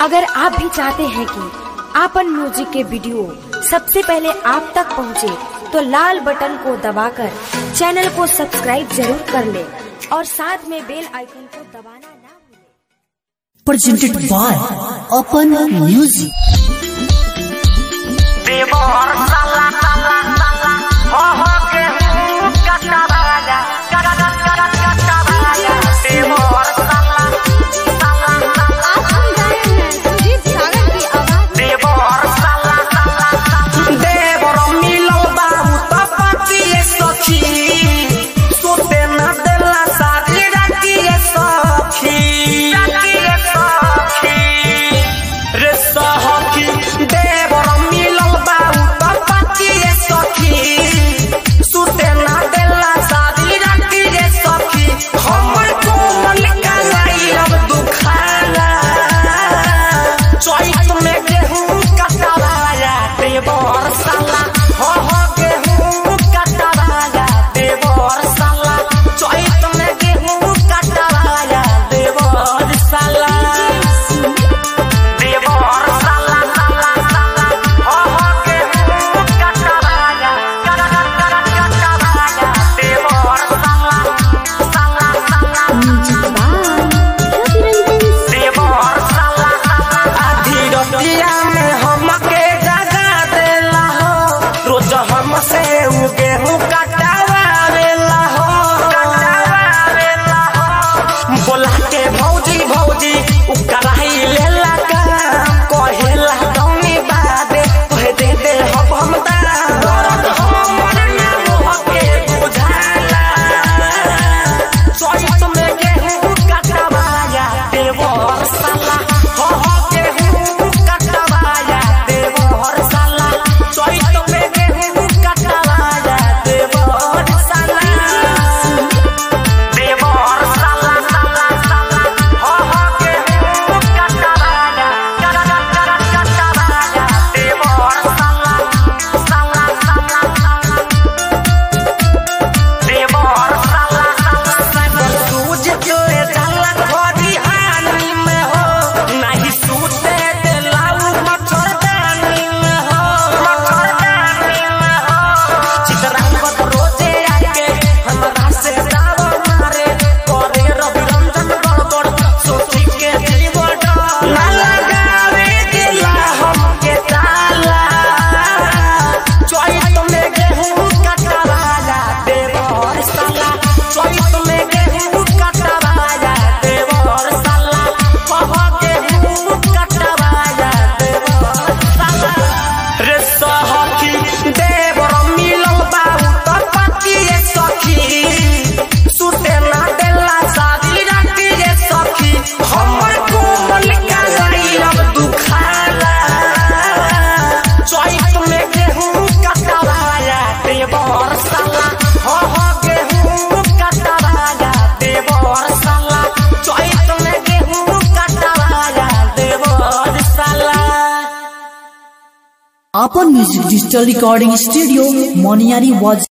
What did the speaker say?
अगर आप भी चाहते हैं कि आपन म्यूजिक के वीडियो सबसे पहले आप तक पहुंचे, तो लाल बटन को दबाकर चैनल को सब्सक्राइब जरूर कर ले और साथ में बेल आइकन को दबाना ना भूलें। Presented by Open Music। Open Music Digital Recording Studio, Moniari was